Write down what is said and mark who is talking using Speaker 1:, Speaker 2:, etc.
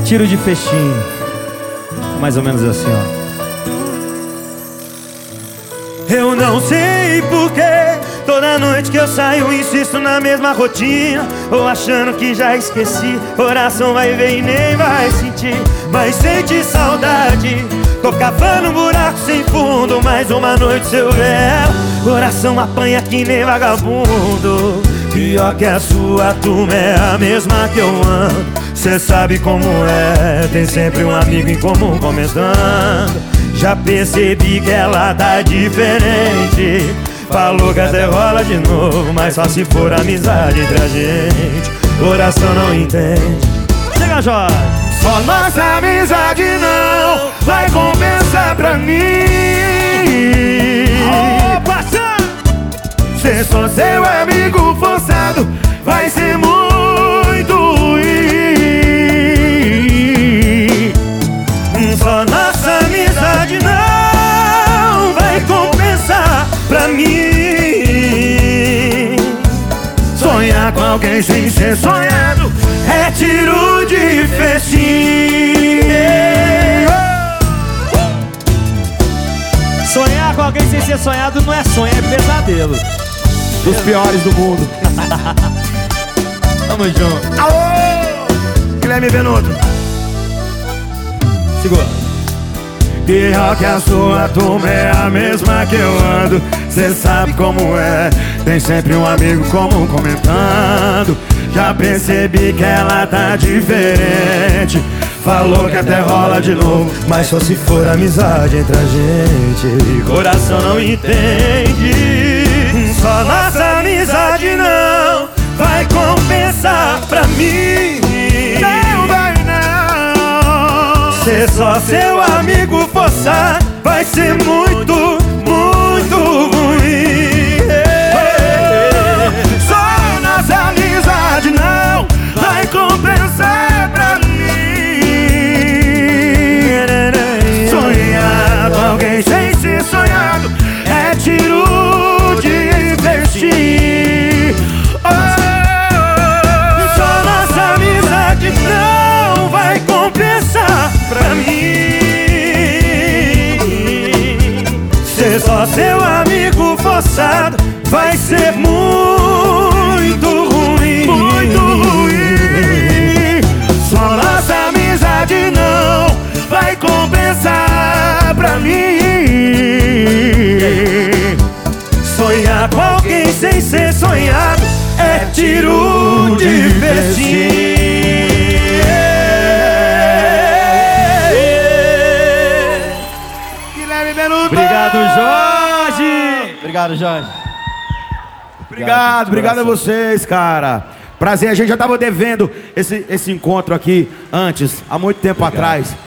Speaker 1: tiro de festim. Mais ou menos assim, ó.
Speaker 2: Eu não sei porquê, toda noite que eu saio insisto na mesma rotina. Ou achando que já esqueci, coração vai ver e nem vai sentir. Mas sente saudade, tô cavando um buraco sem fundo. Mais uma noite seu véu, coração apanha que nem vagabundo. Pior que a sua turma é a mesma que eu ando. Cê sabe como é, tem sempre um amigo em comum comentando. Já percebi que ela tá diferente. Falou que até rola de novo, mas só se for amizade entre a gente. Coração não entende.
Speaker 1: Chega, Jorge!
Speaker 2: Só nossa amizade não vai compensar pra mim.
Speaker 1: Opa,
Speaker 2: ser só seu amigo forçado vai ser muito ruim. Só nossa amizade não vai compensar pra mim. Sonhar com alguém sem ser sonhado é tiro de festim.
Speaker 1: Sonhar com alguém sem ser sonhado não é sonho, é pesadelo.
Speaker 3: Dos piores do mundo.
Speaker 1: Tamo junto.
Speaker 2: Alô, Guilherme Venuto.
Speaker 1: Segura.
Speaker 2: Pior que a sua turma é a mesma que eu ando. Cê sabe como é, tem sempre um amigo comum comentando. Já percebi que ela tá diferente. Falou que até rola de novo, mas só se for amizade entre a gente. Coração não entende. Só nossa amizade não vai compensar pra mim. Não vai não. Ser só seu amigo forçar vai ser muito, muito ruim. Só nossa amizade não vai compensar pra mim. Sonhar com alguém sem ser sonhado é tiro de festim. Só nossa amizade não vai compensar pra mim. Ser só seu amigo forçado vai ser muito ruim. Muito ruim. Só nossa amizade não vai compensar pra mim. Sonhar com alguém sem ser sonhado é tiro de festim. Guilherme Venuto.
Speaker 1: Obrigado, Jorge! Obrigado, Jorge.
Speaker 3: Obrigado a vocês, cara. Prazer, a gente já tava devendo esse encontro aqui antes, há muito tempo atrás.